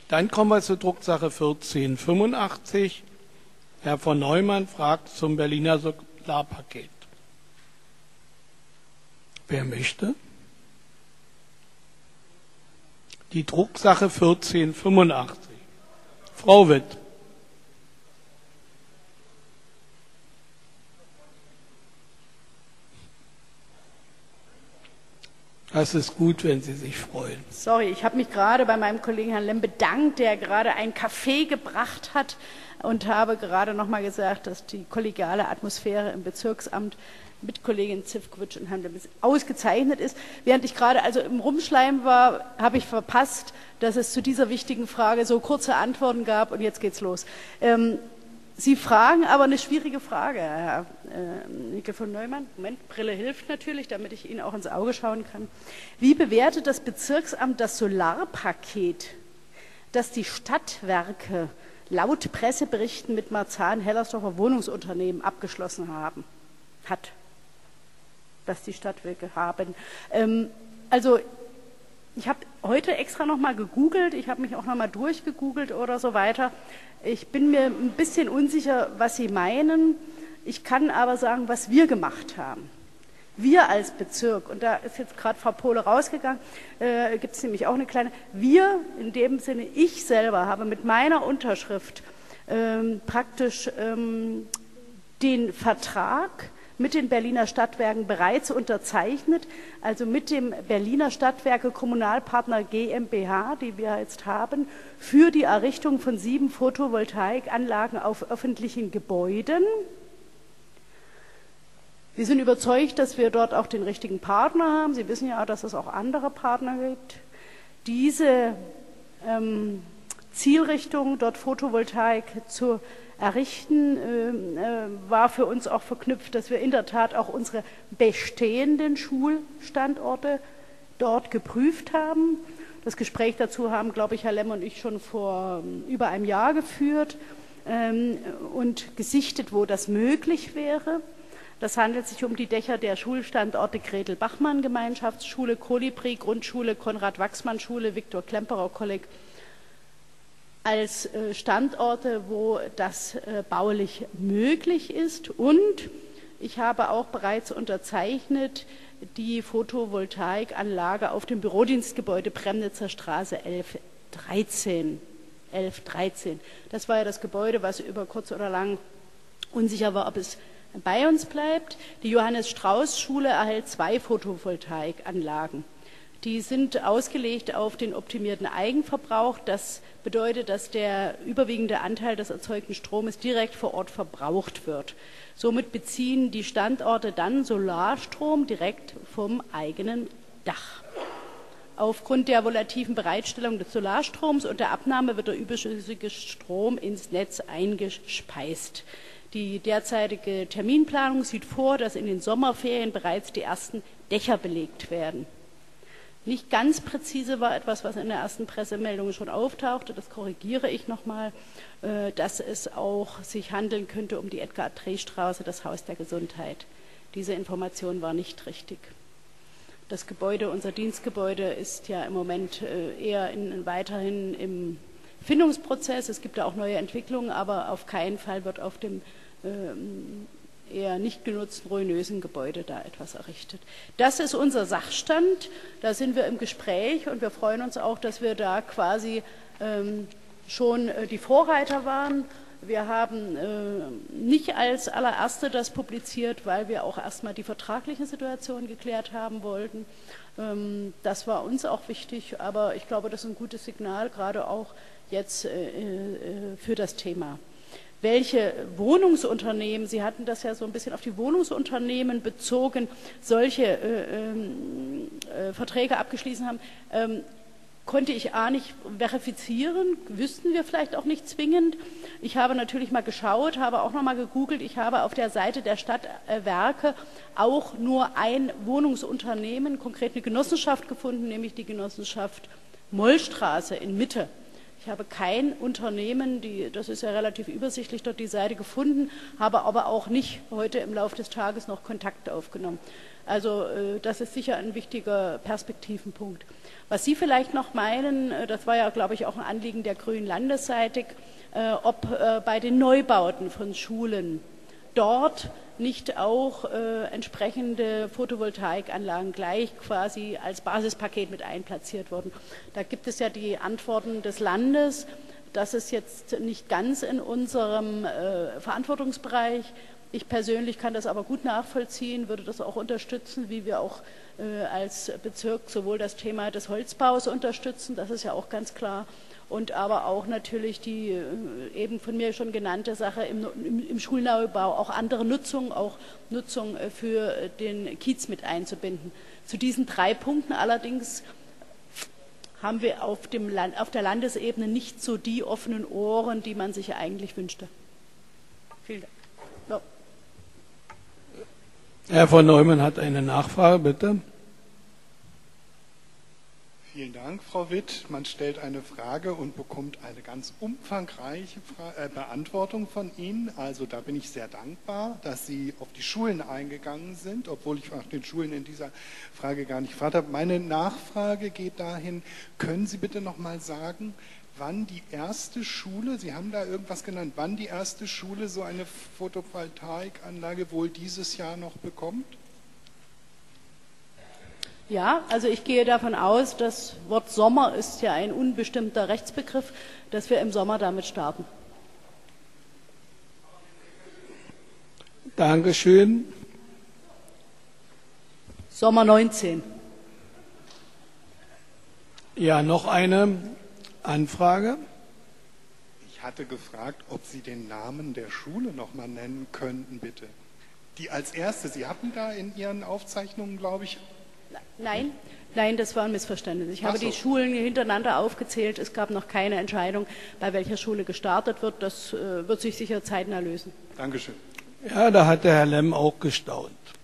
Dann kommen wir zur Drucksache 1485. Herr von Neumann fragt zum Berliner Solarpaket. Wer möchte? Die Drucksache 1485. Frau Witt. Das ist gut, wenn Sie sich freuen. Sorry, ich habe mich gerade bei meinem Kollegen Herrn Lem bedankt, der gerade einen Kaffee gebracht hat, und habe gerade noch mal gesagt, dass die kollegiale Atmosphäre im Bezirksamt mit Kollegin Zivkovic und Herrn Lem ausgezeichnet ist. Während ich gerade also im Rumschleimen war, habe ich verpasst, dass es zu dieser wichtigen Frage so kurze Antworten gab, und jetzt geht's los. Sie fragen aber eine schwierige Frage, Herr Nickel von Neumann. Moment, Brille hilft natürlich, damit ich Ihnen auch ins Auge schauen kann. Wie bewertet das Bezirksamt das Solarpaket, das die Stadtwerke laut Presseberichten mit Marzahn-Hellersdorfer Wohnungsunternehmen abgeschlossen hat? Was die Stadtwerke haben. Also ich habe heute extra noch mal gegoogelt, ich habe mich auch noch mal durchgegoogelt oder so weiter. Ich bin mir ein bisschen unsicher, was Sie meinen. Ich kann aber sagen, was wir gemacht haben. Wir als Bezirk, und da ist jetzt gerade Frau Pohle rausgegangen, gibt es nämlich auch eine kleine, wir, in dem Sinne ich selber, habe mit meiner Unterschrift praktisch den Vertrag mit den Berliner Stadtwerken bereits unterzeichnet, also mit dem Berliner Stadtwerke Kommunalpartner GmbH, die wir jetzt haben, für die Errichtung von 7 Photovoltaikanlagen auf öffentlichen Gebäuden. Wir sind überzeugt, dass wir dort auch den richtigen Partner haben. Sie wissen ja auch, dass es auch andere Partner gibt. Diese Zielrichtung, dort Photovoltaik zu errichten, war für uns auch verknüpft, dass wir in der Tat auch unsere bestehenden Schulstandorte dort geprüft haben. Das Gespräch dazu haben, glaube ich, Herr Lem und ich schon vor über einem Jahr geführt und gesichtet, wo das möglich wäre. Das handelt sich um die Dächer der Schulstandorte Gretel-Bachmann-Gemeinschaftsschule, Kolibri, Grundschule, Konrad-Wachsmann-Schule, Viktor-Klemperer-Kolleg als Standorte, wo das baulich möglich ist. Und ich habe auch bereits unterzeichnet die Photovoltaikanlage auf dem Bürodienstgebäude Premnitzer Straße 1113. Das war ja das Gebäude, was über kurz oder lang unsicher war, ob es bei uns bleibt. Die Johannes-Strauß-Schule erhält 2 Photovoltaikanlagen. Die sind ausgelegt auf den optimierten Eigenverbrauch. Das bedeutet, dass der überwiegende Anteil des erzeugten Stromes direkt vor Ort verbraucht wird. Somit beziehen die Standorte dann Solarstrom direkt vom eigenen Dach. Aufgrund der volativen Bereitstellung des Solarstroms und der Abnahme wird der überschüssige Strom ins Netz eingespeist. Die derzeitige Terminplanung sieht vor, dass in den Sommerferien bereits die ersten Dächer belegt werden. Nicht ganz präzise war etwas, was in der ersten Pressemeldung schon auftauchte, das korrigiere ich nochmal, dass es auch sich handeln könnte um die Edgar-Dreh-Straße, das Haus der Gesundheit. Diese Information war nicht richtig. Das Gebäude, unser Dienstgebäude, ist ja im Moment eher weiterhin im Findungsprozess. Es gibt da auch neue Entwicklungen, aber auf keinen Fall wird auf dem eher nicht genutzten, ruinösen Gebäude da etwas errichtet. Das ist unser Sachstand, da sind wir im Gespräch und wir freuen uns auch, dass wir da quasi schon die Vorreiter waren. Wir haben nicht als allererste das publiziert, weil wir auch erstmal die vertragliche Situation geklärt haben wollten. Das war uns auch wichtig, aber ich glaube, das ist ein gutes Signal, gerade auch jetzt für das Thema. Welche Wohnungsunternehmen, Sie hatten das ja so ein bisschen auf die Wohnungsunternehmen bezogen, solche Verträge abgeschlossen haben, konnte ich nicht verifizieren, wüssten wir vielleicht auch nicht zwingend. Ich habe natürlich mal geschaut, habe auch noch mal gegoogelt. Ich habe auf der Seite der Stadtwerke auch nur ein Wohnungsunternehmen, konkret eine Genossenschaft gefunden, nämlich die Genossenschaft Mollstraße in Mitte. Ich habe kein Unternehmen, das ist ja relativ übersichtlich, dort die Seite gefunden, habe aber auch nicht heute im Laufe des Tages noch Kontakt aufgenommen. Also das ist sicher ein wichtiger Perspektivenpunkt. Was Sie vielleicht noch meinen, das war ja, glaube ich, auch ein Anliegen der Grünen landesseitig, ob bei den Neubauten von Schulen dort nicht auch entsprechende Photovoltaikanlagen gleich quasi als Basispaket mit einplatziert wurden. Da gibt es ja die Antworten des Landes. Das ist jetzt nicht ganz in unserem Verantwortungsbereich. Ich persönlich kann das aber gut nachvollziehen, würde das auch unterstützen, wie wir auch als Bezirk sowohl das Thema des Holzbaus unterstützen, das ist ja auch ganz klar, und aber auch natürlich die eben von mir schon genannte Sache im Schulneubau, auch andere Nutzung, auch Nutzung für den Kiez mit einzubinden. Zu diesen 3 Punkten allerdings haben wir auf der Landesebene nicht so die offenen Ohren, die man sich eigentlich wünschte. Vielen Dank. Ja. Herr von Neumann hat eine Nachfrage, bitte. Vielen Dank, Frau Witt. Man stellt eine Frage und bekommt eine ganz umfangreiche Beantwortung von Ihnen. Also da bin ich sehr dankbar, dass Sie auf die Schulen eingegangen sind, obwohl ich nach den Schulen in dieser Frage gar nicht gefragt habe. Meine Nachfrage geht dahin, können Sie bitte noch mal sagen, wann die erste Schule, Sie haben da irgendwas genannt, wann die erste Schule so eine Photovoltaikanlage wohl dieses Jahr noch bekommt? Ja, also ich gehe davon aus, das Wort Sommer ist ja ein unbestimmter Rechtsbegriff, dass wir im Sommer damit starten. Dankeschön. Sommer 19. Ja, noch eine Anfrage. Ich hatte gefragt, ob Sie den Namen der Schule noch mal nennen könnten, bitte. Die als erste, Sie hatten da in Ihren Aufzeichnungen, glaube ich... Nein, das war ein Missverständnis. Ich habe die Schulen hintereinander aufgezählt. Es gab noch keine Entscheidung, bei welcher Schule gestartet wird. Das wird sich sicher zeitnah lösen. Dankeschön. Ja, da hat der Herr Lemm auch gestaunt.